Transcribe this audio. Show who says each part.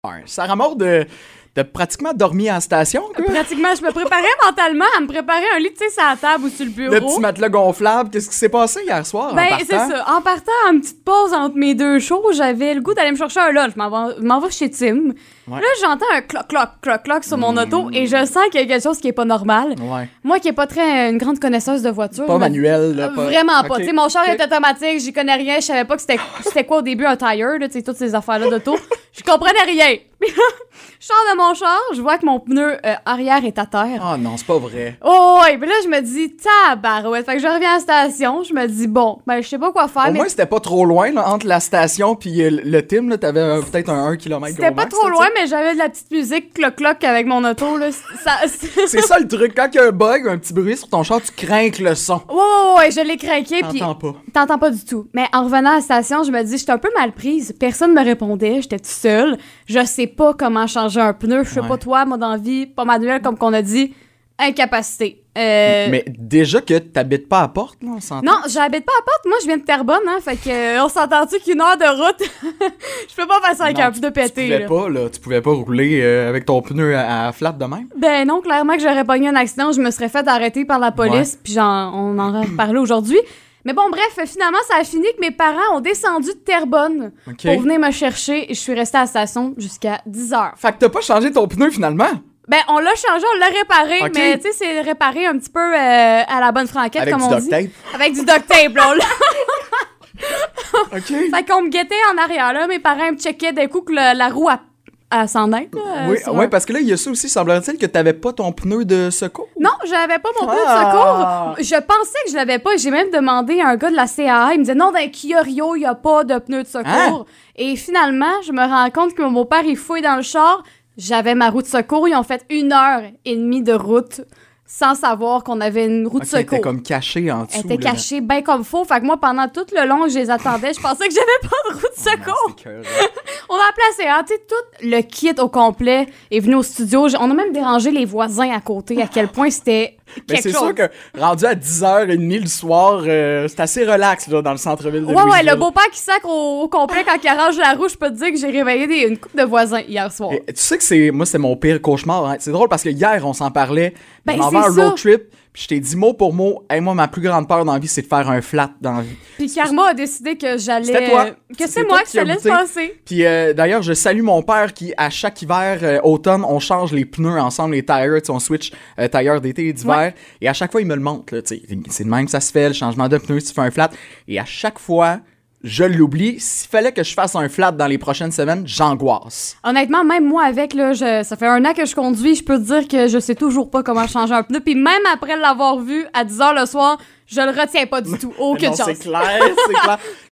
Speaker 1: Ouais. Sarah Maud, t'as pratiquement dormi en station, quoi.
Speaker 2: Pratiquement, je me préparais mentalement à me préparer un lit, tu sais, sur la table ou sur le bureau.
Speaker 1: Le petit matelas gonflable. Qu'est-ce qui s'est passé hier soir en partant?
Speaker 2: C'est ça. En partant, en petite pause entre mes deux shows, j'avais le goût d'aller me chercher un lunch. Je m'en vais chez Tim.
Speaker 1: Ouais.
Speaker 2: Là, j'entends un cloc, cloc, cloc, cloc sur mon auto et je sens qu'il y a quelque chose qui est pas normal.
Speaker 1: Ouais.
Speaker 2: Moi qui est pas une grande connaisseuse de voiture.
Speaker 1: Pas manuel, là.
Speaker 2: Vraiment pas.
Speaker 1: Ok.
Speaker 2: Tu sais, mon char est automatique, j'y connais rien, je savais pas que c'était quoi au début un tire, là, tu sais, toutes ces affaires-là d'auto. Je comprenais rien. Puis là, je sors de mon char, je vois que mon pneu arrière est à terre.
Speaker 1: Ah non, c'est pas vrai.
Speaker 2: Oh ouais, puis là, je me dis, tabarouette. Fait que je reviens à la station, je me dis, bon, ben, je sais pas quoi faire.
Speaker 1: Au moins, c'était pas trop loin, là, entre la station puis le Tim, là, t'avais peut-être un 1 km.
Speaker 2: C'était pas trop loin, mais j'avais de la petite musique cloc-cloc avec mon auto, là.
Speaker 1: C'est ça le truc. Quand il y a un bug, un petit bruit sur ton char, tu crains le son.
Speaker 2: Ouais, je l'ai craqué.
Speaker 1: T'entends pas.
Speaker 2: T'entends pas du tout. Mais en revenant à la station, je me dis, j'étais un peu mal prise. Personne me répondait, j'étais toute seule. Je sais pas comment changer un pneu. Je sais pas toi, moi, dans la vie, pas manuel, comme qu'on a dit. Incapacité.
Speaker 1: Mais déjà que t'habites pas à Porte, là, on s'entend?
Speaker 2: Non, j'habite pas à Porte. Moi, je viens de Terrebonne, hein. Fait que, on s'entend-tu qu'une heure de route? Je peux pas passer avec un pneu pété,
Speaker 1: Tu pouvais pas rouler avec ton pneu à flat de même?
Speaker 2: Ben non, clairement que j'aurais pogné un accident. Je me serais fait arrêter par la police. Puis on en a parlé aujourd'hui. Mais bon, bref, finalement, ça a fini que mes parents ont descendu de Terrebonne pour venir me chercher. Et je suis restée à la station jusqu'à 10h.
Speaker 1: Fait que t'as pas changé ton pneu, finalement?
Speaker 2: Ben, on l'a changé, on l'a réparé,
Speaker 1: Ok.
Speaker 2: mais tu sais, c'est réparé un petit peu à la bonne franquette,
Speaker 1: Avec
Speaker 2: comme
Speaker 1: du
Speaker 2: on
Speaker 1: duct
Speaker 2: dit.
Speaker 1: tape?
Speaker 2: Avec du duct tape, là.
Speaker 1: OK.
Speaker 2: Fait qu'on me guettait en arrière, là. Mes parents me checkaient d'un coup que la roue à s'en aide, là.
Speaker 1: Oui, parce que là, il y a ça aussi, semblerait-il que t'avais pas ton pneu de secours.
Speaker 2: Non, j'avais pas mon pneu de secours. Je pensais que je l'avais pas. J'ai même demandé à un gars de la CAA. Il me disait non, dans Kia Rio, il y a pas de pneu de secours.
Speaker 1: Hein?
Speaker 2: Et finalement, je me rends compte que mon beau-père, il fouille dans le char. J'avais ma roue de secours. Ils ont fait 1h30 de route sans savoir qu'on avait une roue de
Speaker 1: Elle
Speaker 2: secours.
Speaker 1: était comme cachée en dessous.
Speaker 2: Elle était
Speaker 1: là.
Speaker 2: cachée bien comme faux. Fait que moi, pendant tout le long que je les attendais, je pensais que j'avais pas de roue de secours.
Speaker 1: C'est écœurant.
Speaker 2: On a placé, hein, tu sais, tout le kit au complet est venu au studio. On a même dérangé les voisins à côté, à quel point c'était
Speaker 1: Mais
Speaker 2: quelque
Speaker 1: c'est
Speaker 2: chose.
Speaker 1: sûr que rendu à 10h30 le soir, c'est assez relax là, dans le centre-ville de
Speaker 2: Ouais,
Speaker 1: Louisville.
Speaker 2: le beau-père qui sacre au complet quand il arrange la roue, je peux te dire que j'ai réveillé une couple de voisins hier soir.
Speaker 1: Et tu sais que c'est mon pire cauchemar. Hein? C'est drôle parce que hier, on s'en parlait.
Speaker 2: Ben,
Speaker 1: on en
Speaker 2: c'est
Speaker 1: va un
Speaker 2: ça.
Speaker 1: road trip. Puis je t'ai dit mot pour mot, hey, moi, ma plus grande peur dans la vie, c'est de faire un flat dans la vie.
Speaker 2: Puis Karma a décidé que j'allais...
Speaker 1: C'était toi.
Speaker 2: Que c'est
Speaker 1: toi
Speaker 2: moi que
Speaker 1: qui as
Speaker 2: ça allait se
Speaker 1: goûté.
Speaker 2: passer.
Speaker 1: Puis d'ailleurs, je salue mon père qui, à chaque hiver, automne, on change les pneus ensemble, les tires, tu sais, on switch tires d'été et d'hiver.
Speaker 2: Ouais.
Speaker 1: Et à chaque fois, il me le montre. Là, tu sais, c'est de même que ça se fait, le changement de pneus, si tu fais un flat. Et à chaque fois, je l'oublie. S'il fallait que je fasse un flat dans les prochaines semaines, j'angoisse.
Speaker 2: Honnêtement, même moi avec, là, ça fait 1 an que je conduis, je peux te dire que je sais toujours pas comment changer un pneu. Puis même après l'avoir vu à 10h le soir, je le retiens pas du tout. Aucune
Speaker 1: Non,
Speaker 2: chance.
Speaker 1: c'est clair, c'est clair.